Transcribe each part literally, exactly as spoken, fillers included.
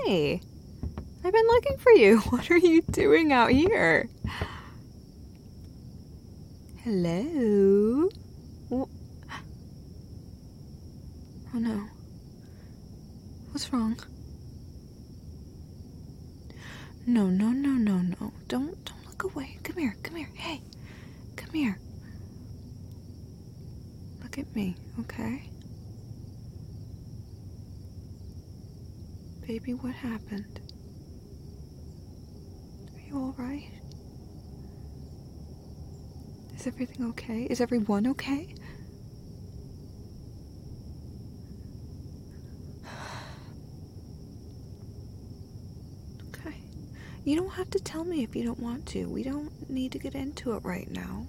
Hey, I've been looking for you. What are you doing out here? Hello? Oh, oh no. What's wrong? No, no, no, no, no. Don't, don't look away. Come here, come here. Hey, come here. Look at me, okay? Baby, what happened? Are you alright? Is everything okay? Is everyone okay? Okay. You don't have to tell me if you don't want to. We don't need to get into it right now.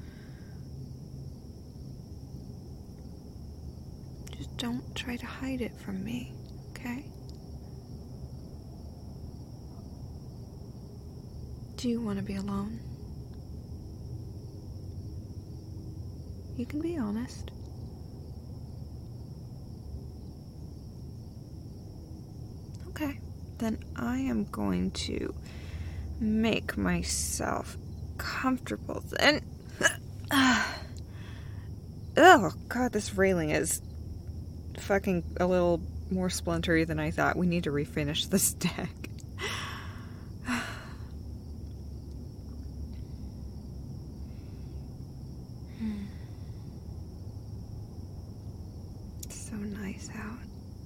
Just don't try to hide it from me, okay? Do you want to be alone? You can be honest. Okay, then I am going to make myself comfortable then. Oh, God, this railing is fucking a little more splintery than I thought. We need to refinish this deck. It's so nice out.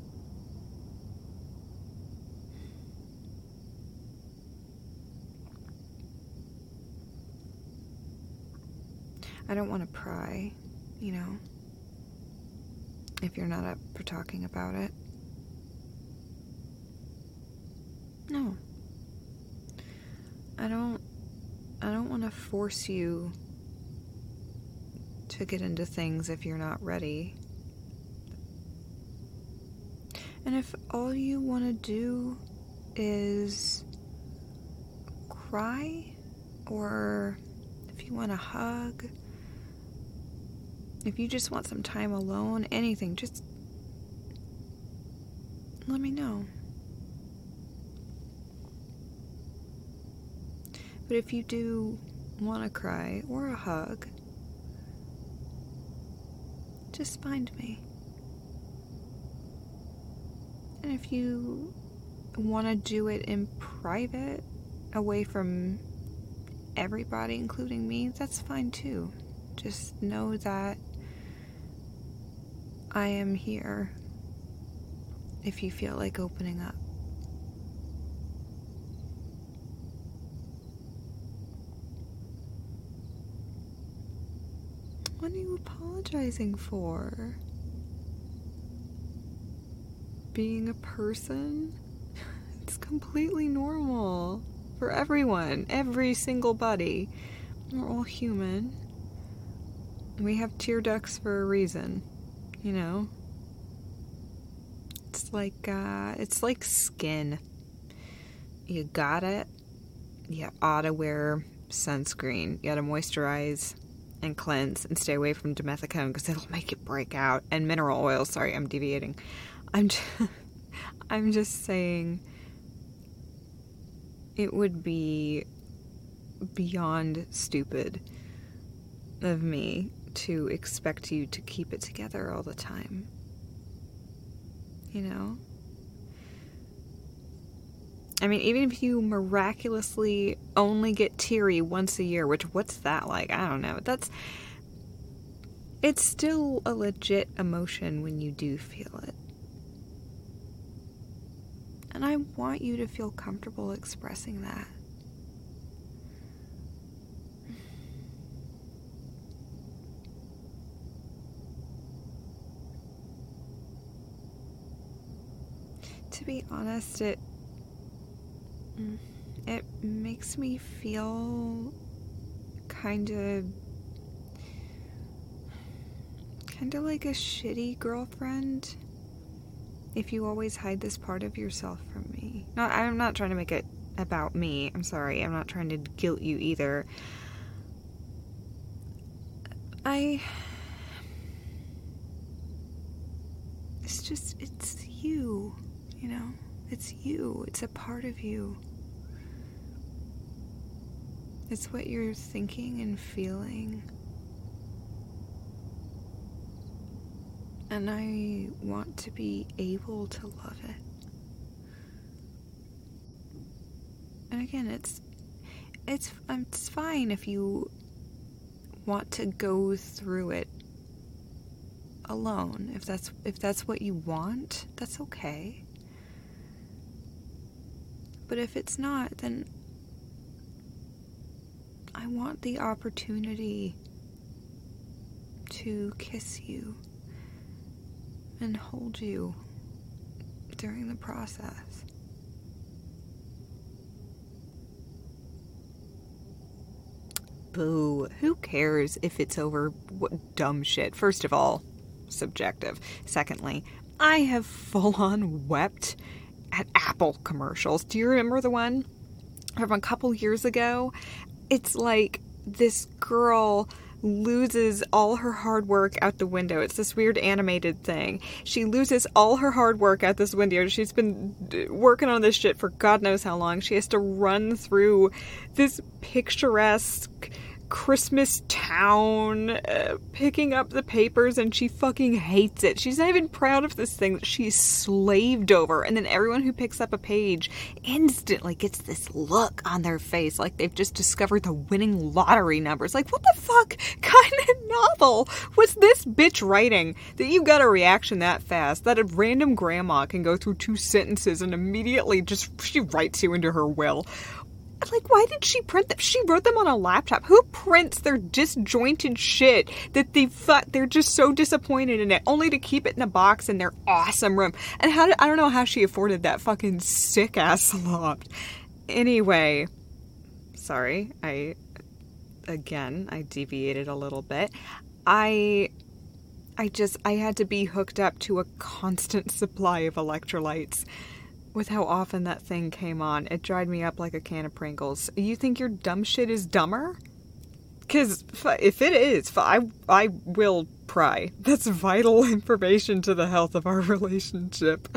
I don't want to pry, you know, if you're not up for talking about it. No. I don't, I don't want to force you to get into things if you're not ready. And if all you want to do is cry, or if you want a hug, if you just want some time alone, anything, just let me know. But if you do want to cry or a hug, just find me. And if you want to do it in private, away from everybody, including me, that's fine too. Just know that I am here if you feel like opening up. What are you apologizing for? Being a person? It's completely normal for everyone, every single body. We're all human. We have tear ducts for a reason, you know? It's like, uh, it's like skin. You got it. You ought to wear sunscreen. You gotta moisturize and cleanse and stay away from dimethicone because it'll make it break out. And mineral oil. Sorry, I'm deviating. I'm just, I'm just saying it would be beyond stupid of me to expect you to keep it together all the time. You know? I mean, even if you miraculously only get teary once a year, which, what's that like? I don't know. That's, it's still a legit emotion when you do feel it. And I want you to feel comfortable expressing that. To be honest, it it makes me feel kind of kind of like a shitty girlfriend if you always hide this part of yourself from me. Not, I'm not trying to make it about me. I'm sorry. I'm not trying to guilt you either. I it's just it's you, you know. It's you. It's a part of you. It's what you're thinking and feeling. And I want to be able to love it. And again, it's it's it's fine if you want to go through it alone. If that's if that's what you want, that's okay. But if it's not, then I want the opportunity to kiss you and hold you during the process. Boo. Who cares if it's over what dumb shit? First of all, subjective. Secondly, I have full-on wept at Apple commercials. Do you remember the one from a couple years ago? It's like this girl loses all her hard work out the window. It's this weird animated thing. She loses all her hard work out this window. She's been working on this shit for God knows how long. She has to run through this picturesque Christmas town, uh, picking up the papers, and she fucking hates it. She's not even proud of this thing that she's slaved over. And then everyone who picks up a page instantly gets this look on their face like they've just discovered the winning lottery numbers. Like, what the fuck kind of novel was this bitch writing that you got a reaction that fast, that a random grandma can go through two sentences and immediately just, she writes you into her will? Like, why did she print them? She wrote them on a laptop. Who prints their disjointed shit that they fu- they're just so disappointed in it, only to keep it in a box in their awesome room? And how did, I don't know how she afforded that fucking sick ass loft. Anyway, sorry, I again I deviated a little bit. I I just I had to be hooked up to a constant supply of electrolytes. With how often that thing came on, it dried me up like a can of Pringles. You think your dumb shit is dumber? Because if it is, I, I will pry. That's vital information to the health of our relationship.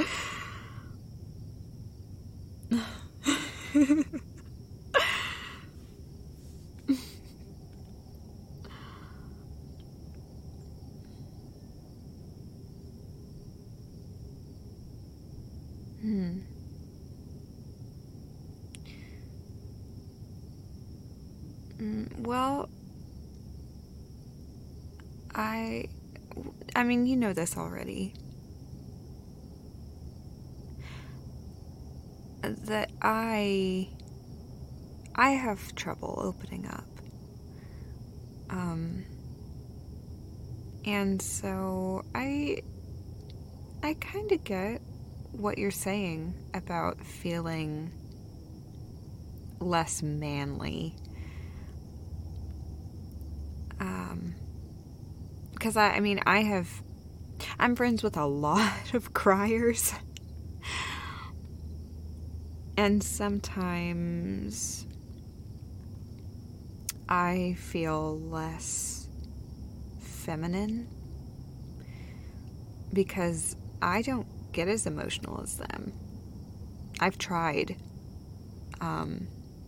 Hmm. Well, I, I mean, you know this already. That I, I have trouble opening up. Um, and so I, I kind of get what you're saying about feeling less manly. Um, because I, I mean, I have, I'm friends with a lot of criers. And sometimes I feel less feminine because I don't get as emotional as them. I've tried. Um,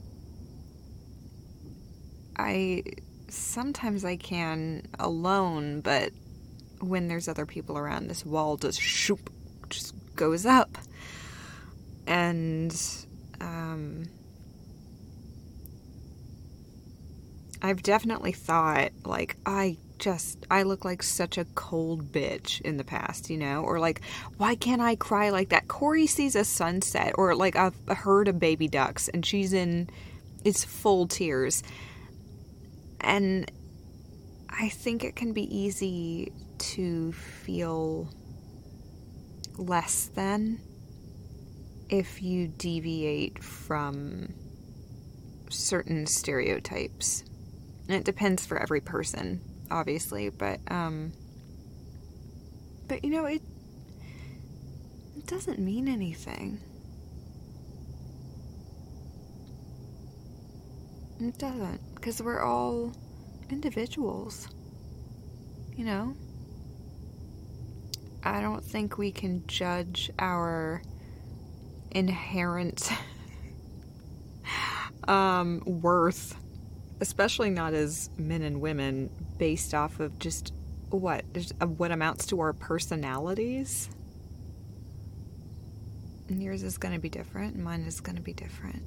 I sometimes I can alone, but when there's other people around, this wall just shoop, just goes up. And um, I've definitely thought, like, I just, I look like such a cold bitch in the past, you know? Or like, why can't I cry like that? Corey sees a sunset, or like a, a herd of baby ducks, and she's in, it's full tears. And I think it can be easy to feel less than if you deviate from certain stereotypes. And it depends for every person, obviously, but um but you know, it it doesn't mean anything. It doesn't, because we're all individuals, you know? I don't think we can judge our inherent um, worth, especially not as men and women, based off of just what just what amounts to our personalities. And yours is going to be different, and mine is going to be different.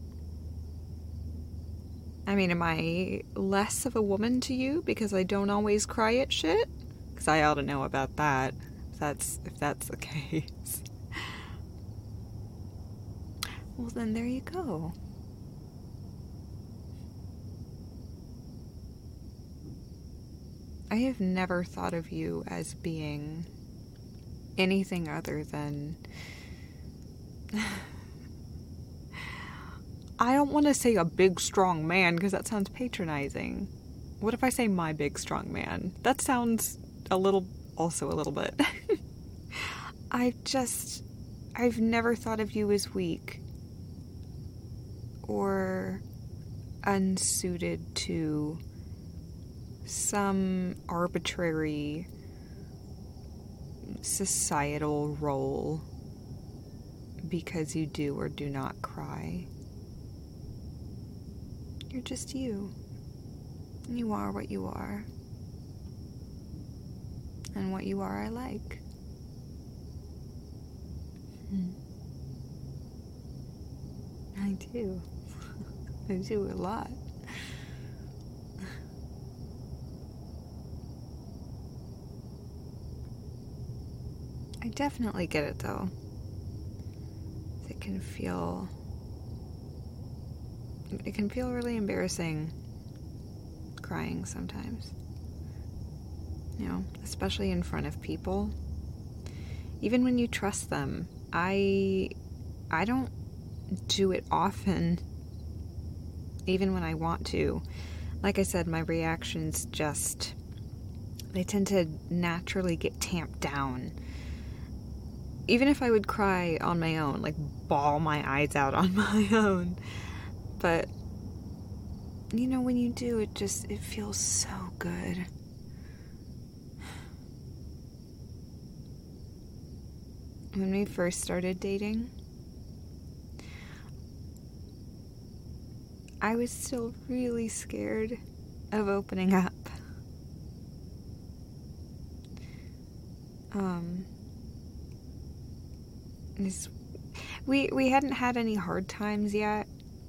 I mean, am I less of a woman to you because I don't always cry at shit? Because I ought to know about that, if that's, if that's the case. Well, then there you go. I have never thought of you as being anything other than... I don't want to say a big, strong man, because that sounds patronizing. What if I say my big, strong man? That sounds a little, also a little bit. I just, I've never thought of you as weak or unsuited to some arbitrary societal role because you do or do not cry. You're just you. You are what you are. And what you are, I like. Hmm. I do. I do a lot. I definitely get it, though. It can feel... It can feel really embarrassing crying sometimes. You know, especially in front of people. Even when you trust them. I I don't do it often, even when I want to. Like I said, my reactions just, they tend to naturally get tamped down. Even if I would cry on my own, like bawl my eyes out on my own. But, you know, when you do, it just, it feels so good. When we first started dating, I was still really scared of opening up. Um, this, we we hadn't had any hard times yet,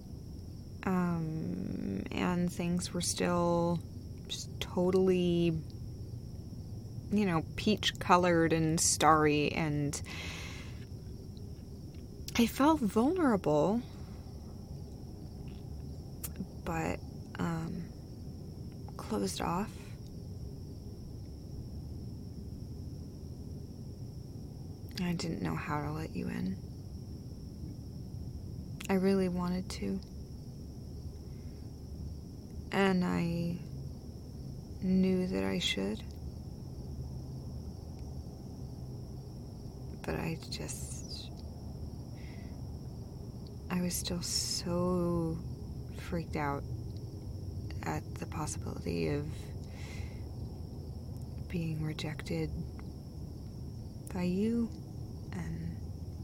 um, and things were still just totally, you know, peach-colored and starry, and I felt vulnerable, but um, closed off. I didn't know how to let you in. I really wanted to. And I knew that I should. But I just... I was still so freaked out at the possibility of being rejected by you, and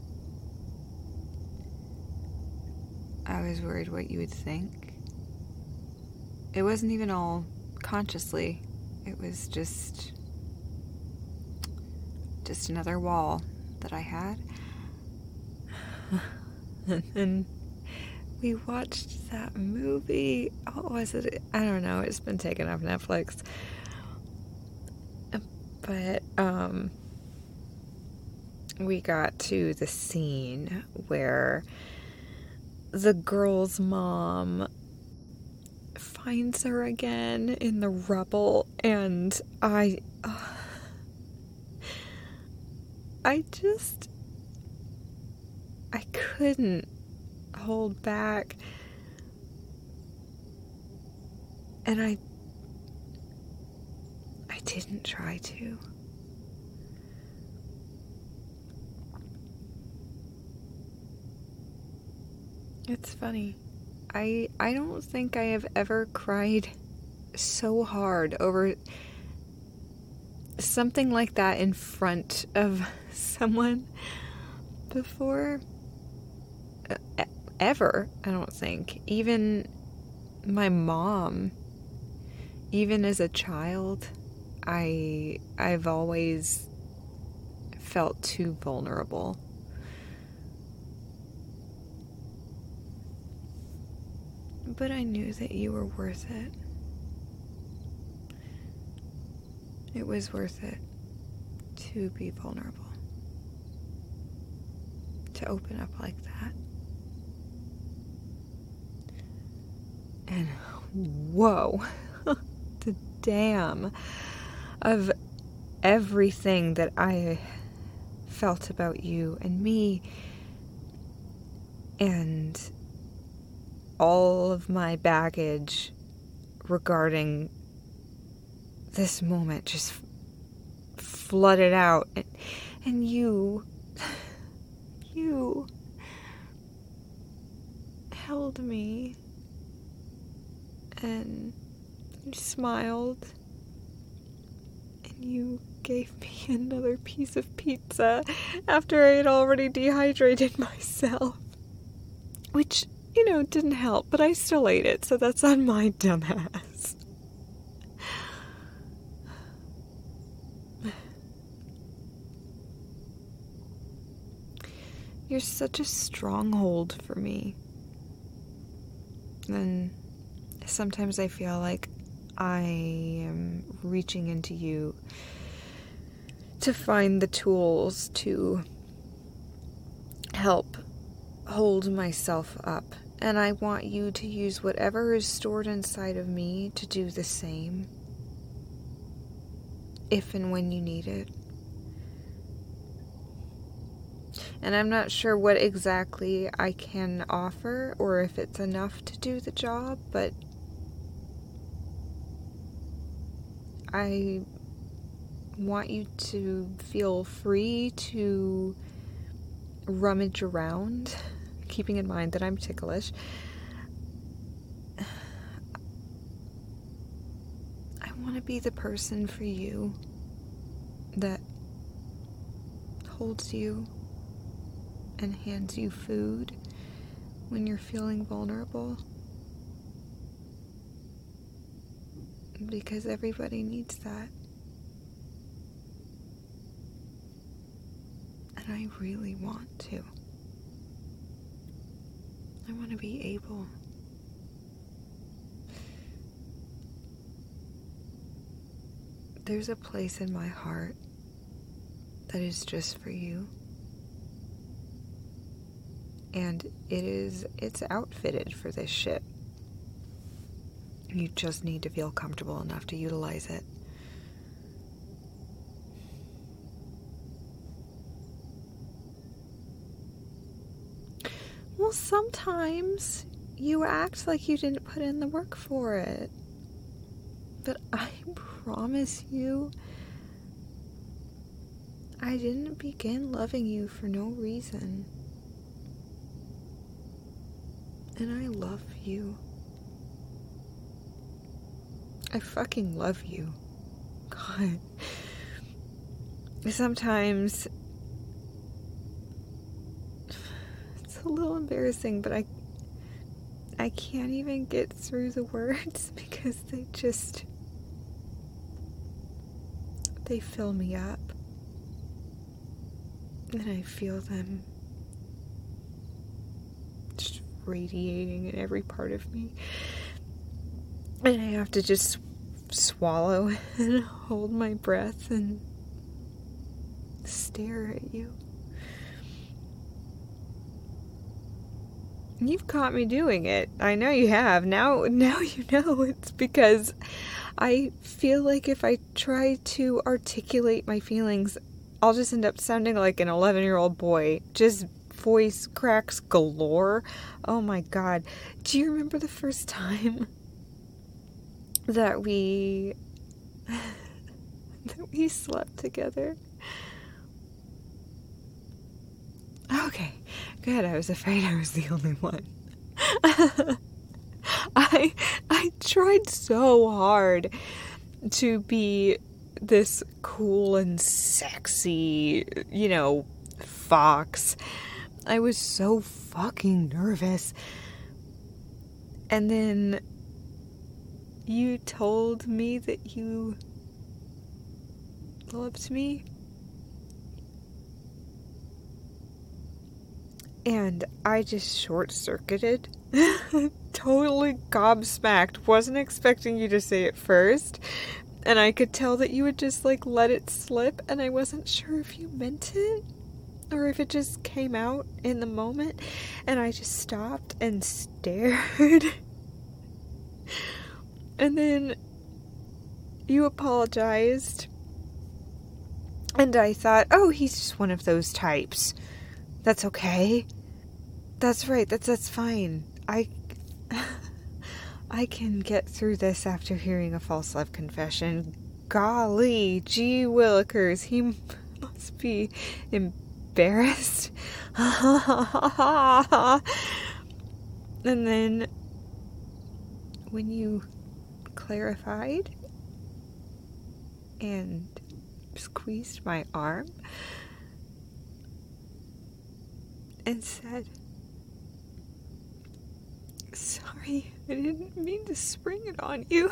I was worried what you would think. It wasn't even all consciously. It was just just another wall that I had. And then we watched that movie. What was it? I don't know. It's been taken off Netflix. But um, we got to the scene where the girl's mom finds her again in the rubble, and I, uh, I just, I couldn't hold back, and I, I didn't try to. It's funny. I I don't think I have ever cried so hard over something like that in front of someone before. ever, I don't think. Even my mom, even as a child, I I've always felt too vulnerable. But I knew that you were worth it. It was worth it to be vulnerable. To open up like that. And whoa, the damn of everything that I felt about you and me, and all of my baggage regarding this moment just flooded out, and, and you you held me and you smiled and you gave me another piece of pizza after I had already dehydrated myself, which, you know, didn't help, but I still ate it, so that's on my dumb ass. You're such a stronghold for me. And sometimes I feel like I am reaching into you to find the tools to help hold myself up. And I want you to use whatever is stored inside of me to do the same, if and when you need it. And I'm not sure what exactly I can offer or if it's enough to do the job, but I want you to feel free to rummage around, keeping in mind that I'm ticklish. I want to be the person for you that holds you and hands you food when you're feeling vulnerable. Because everybody needs that. And I really want to. I want to be able. There's a place in my heart that is just for you. And it is, it's outfitted for this shit. You just need to feel comfortable enough to utilize it. Well, sometimes you act like you didn't put in the work for it. But I promise you, I didn't begin loving you for no reason. And I love you. I fucking love you. God. Sometimes it's a little embarrassing, but I I can't even get through the words because they just they fill me up. And I feel them just radiating in every part of me. And I have to just swallow and hold my breath and stare at you. You've caught me doing it. I know you have. Now, now you know it's because I feel like if I try to articulate my feelings, I'll just end up sounding like an eleven-year-old boy. Just voice cracks galore. Oh my God. Do you remember the first time that we that we slept together? Okay, good. I was afraid I was the only one. I I tried so hard to be this cool and sexy, you know, fox, I was so fucking nervous. And then you told me that you loved me. And I just short-circuited. Totally gobsmacked. Wasn't expecting you to say it first. And I could tell that you would just, like, let it slip. And I wasn't sure if you meant it. Or if it just came out in the moment. And I just stopped and stared. And then you apologized. And I thought, oh, he's just one of those types. That's okay. That's right. That's that's fine. I I can get through this after hearing a false love confession. Golly, gee willikers, he must be embarrassed. And then when you clarified and squeezed my arm and said, sorry, I didn't mean to spring it on you.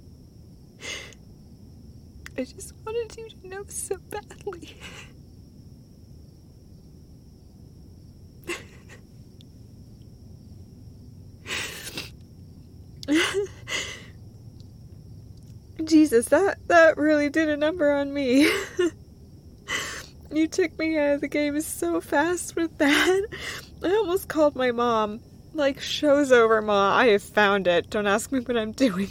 I just wanted you to know so badly. Jesus, that, that really did a number on me. You took me out of the game so fast with that. I almost called my mom. Like, show's over, Ma. I have found it. Don't ask me what I'm doing.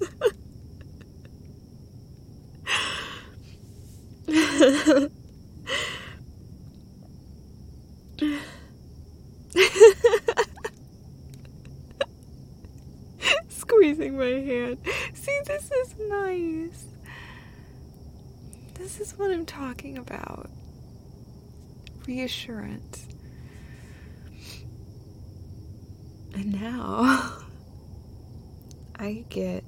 Squeezing my hand. See, this is nice. This is what I'm talking about. Reassurance. And now I get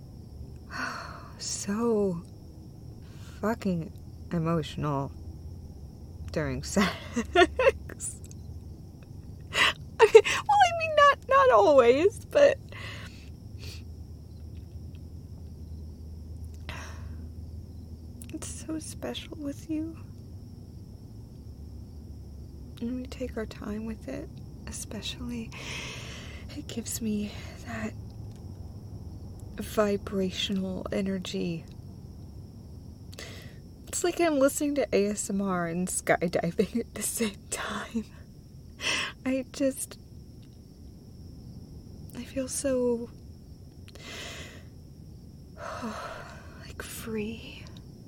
so fucking emotional during sex. I mean, well, I mean, not not always, but it's so special with you. And we take our time with it, especially. It gives me that vibrational energy. It's like I'm listening to A S M R and skydiving at the same time. I just... I feel so... like free.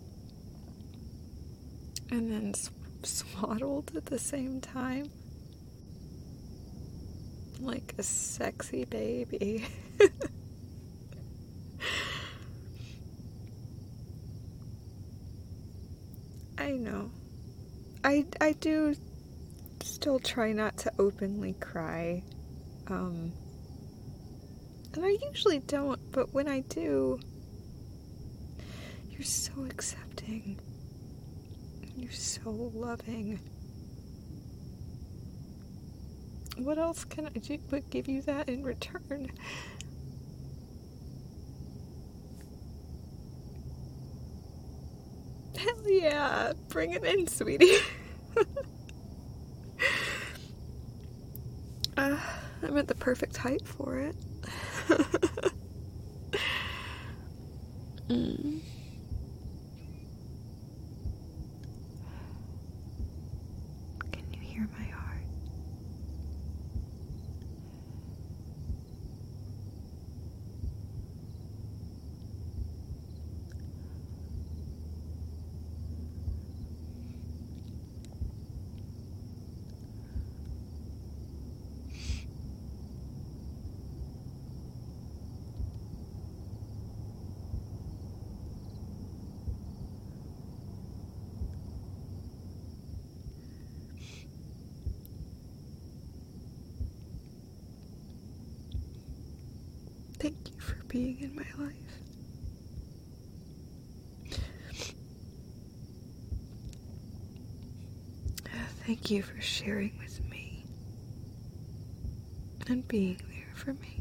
And then sw- swaddled at the same time. Like a sexy baby. I know. I, I do still try not to openly cry. Um, and I usually don't, but when I do, you're so accepting. You're so loving. What else can I do but give you that in return? Hell yeah, bring it in, sweetie. uh, I'm at the perfect height for it. mm. Can you hear my heart? Thank you for being in my life. Thank you for sharing with me. and being there for me.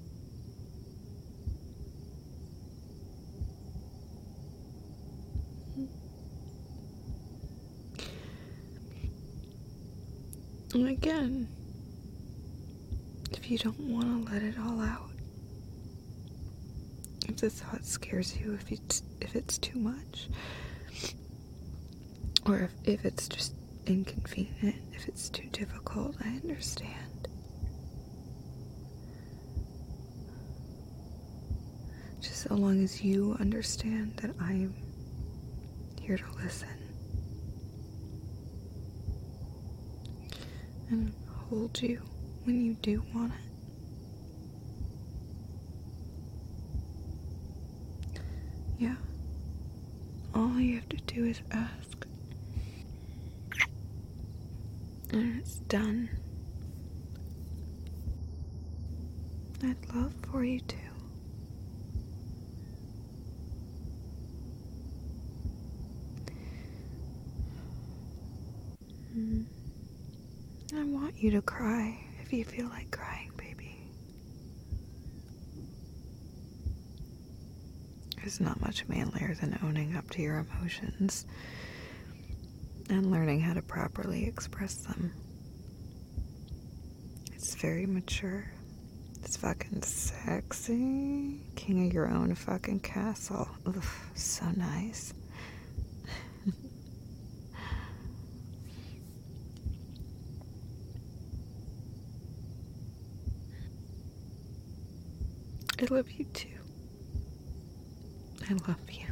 And again, if you don't want to let it all out, if the thought scares you, if it's, if it's too much, or if, if it's just inconvenient, if it's too difficult, I understand. Just so long as you understand that I'm here to listen and hold you when you do want it. Yeah. All you have to do is ask. And it's done. I'd love for you to. Mm. I want you to cry if you feel like crying, baby. There's not much manlier than owning up to your emotions and learning how to properly express them. It's very mature. It's fucking sexy. King of your own fucking castle. Ugh, so nice. I love you too. I love you.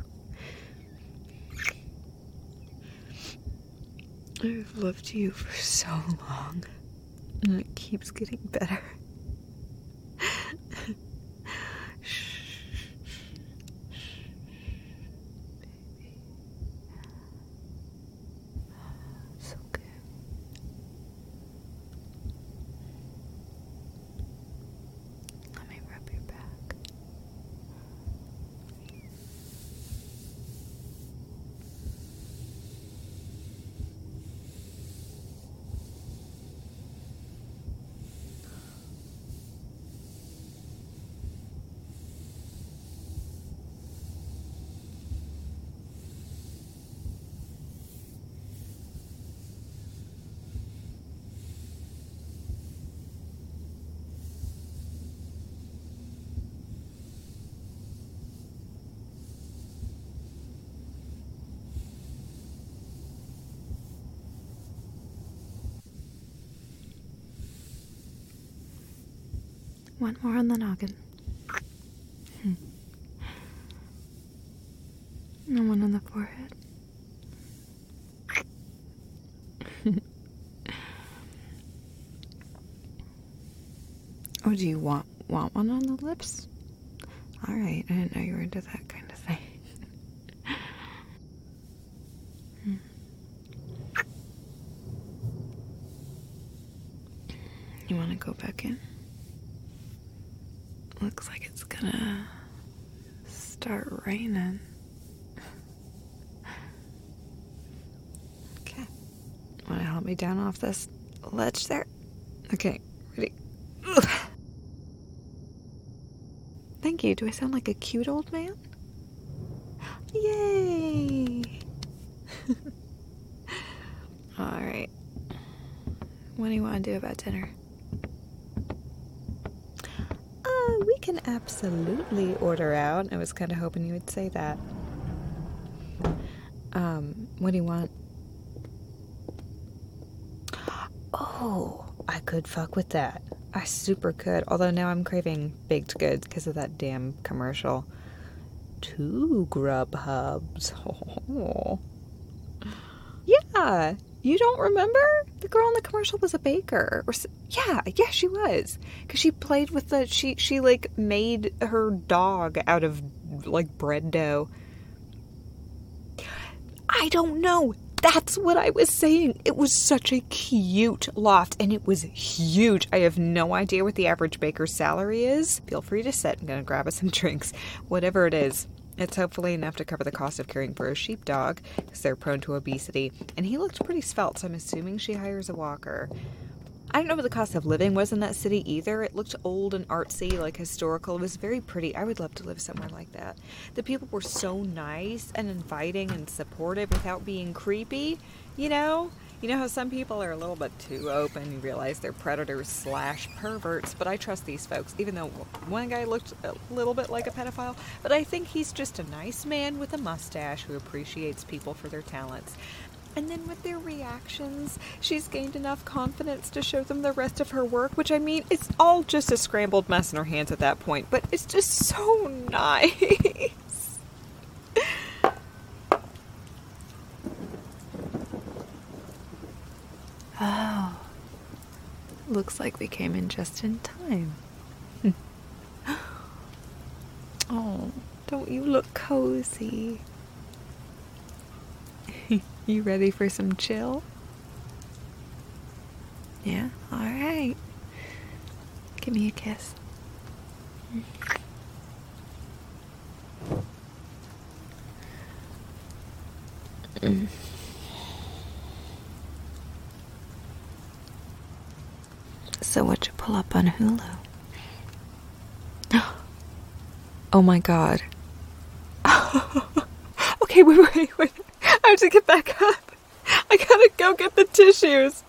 I've loved you for so long, and it keeps getting better. Shh, baby. It's okay. Let me rub your back. One more on the noggin. Hmm. And one on the forehead. Oh, do you want want one on the lips? Alright, I didn't know you were into that kind of thing. Hmm. You want to go back in? Looks like it's gonna start raining. Okay. Want to help me down off this ledge there? Okay, ready? Ugh. Thank you. Do I sound like a cute old man? Yay! Alright. What do you want to do about dinner? We can absolutely order out. I was kind of hoping you would say that. Um, what do you want? Oh, I could fuck with that. I super could. Although now I'm craving baked goods because of that damn commercial. Two Grubhubs. Oh. Yeah. You don't remember? The girl in the commercial was a baker. Or yeah, yeah, she was. Because she played with the... She, she, like, made her dog out of, like, bread dough. I don't know. That's what I was saying. It was such a cute loft, and it was huge. I have no idea what the average baker's salary is. Feel free to sit. I'm going to grab us some drinks. Whatever it is. It's hopefully enough to cover the cost of caring for a sheepdog, because they're prone to obesity. And he looked pretty svelte, so I'm assuming she hires a walker. I don't know what the cost of living was in that city either. It looked old and artsy, like historical. It was very pretty. I would love to live somewhere like that. The people were so nice and inviting and supportive without being creepy, you know? You know how some people are a little bit too open. You realize they're predators slash perverts, but I trust these folks, even though one guy looked a little bit like a pedophile. But I think he's just a nice man with a mustache who appreciates people for their talents. And then with their reactions, she's gained enough confidence to show them the rest of her work, which, I mean, it's all just a scrambled mess in her hands at that point, but it's just so nice. Oh, looks like we came in just in time. Oh, don't you look cozy? You ready for some chill? Yeah? Alright. Give me a kiss. Mm. So what'd you pull up on Hulu? Oh my god. Okay, wait, wait, wait. I have to get back up. I gotta go get the tissues.